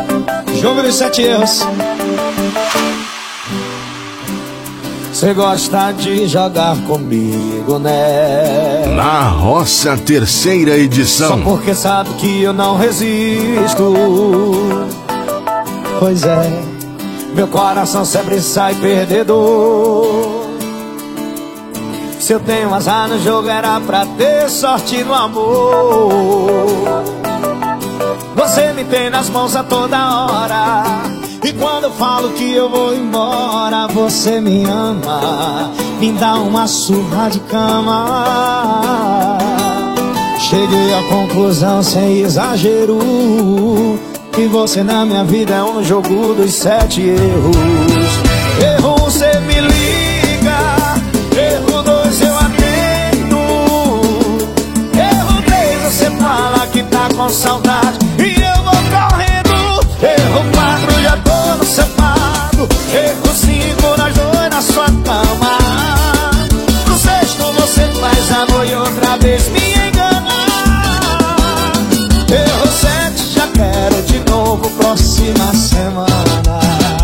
Jogo dos 7 erros. Cê gosta de jogar comigo, né? Na Roça, terceira edição. Só porque sabe que eu não resisto. Pois é, meu coração sempre sai perdedor. Se eu tenho azar no jogo era pra ter sorte no amor. Você me tem nas mãos a toda hora. E quando eu falo que eu vou embora, você me ama, me dá uma surra de cama. Cheguei à conclusão sem exagero que você na minha vida é um jogo dos 7 erros. Erro 1, cê me liga. Erro 2, eu atendo. Erro 3, você fala que tá com saudade e eu vou correndo. Erro 4, já tô no seu lado. Erro 5, nós dois na sua cama. No 6º você faz amor e outra vez me engana. Erro 7, já quero de novo próxima semana.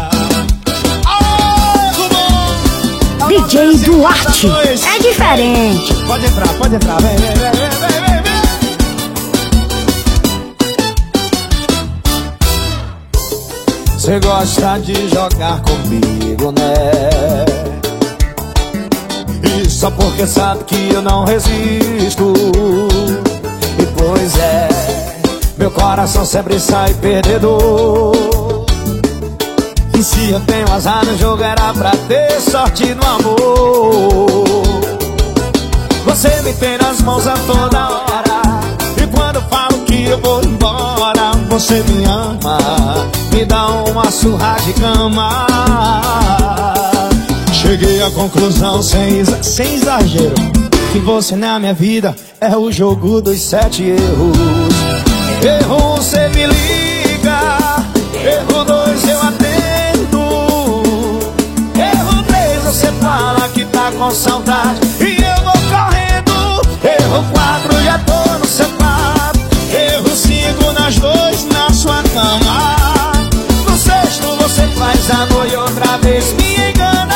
DJ Duarte é diferente. Pode entrar, vem. Você gosta de jogar comigo, né? E só porque sabe que eu não resisto. E pois é, meu coração sempre sai perdedor. E se eu tenho azar no jogo era pra ter sorte no amor. Você me tem nas mãos a toda hora. E quando eu falo que eu vou embora, você me ama, me dá uma surra de cama. Cheguei à conclusão sem exagero que você na minha vida é o jogo dos 7 erros. Erro 1, cê me liga. Erro 2, eu atendo. Erro 3, você fala que tá com saudade e eu vou correndo. Erro 4, já tô no seu lado. Erro 5, nós dois na sua cama. No 6º você faz amor e outra vez me engana.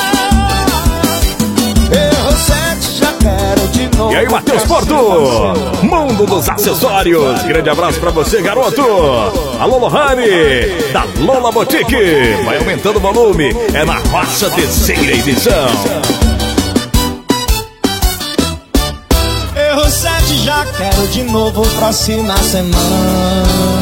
Erro 7, já quero de novo. E aí, Matheus Porto, mundo dos acessórios. Grande abraço pra você, garoto. Alô, Lohane, da Lola Boutique. Vai aumentando o volume, é na Roça, terceira edição. Erro 7, já quero de novo próxima semana.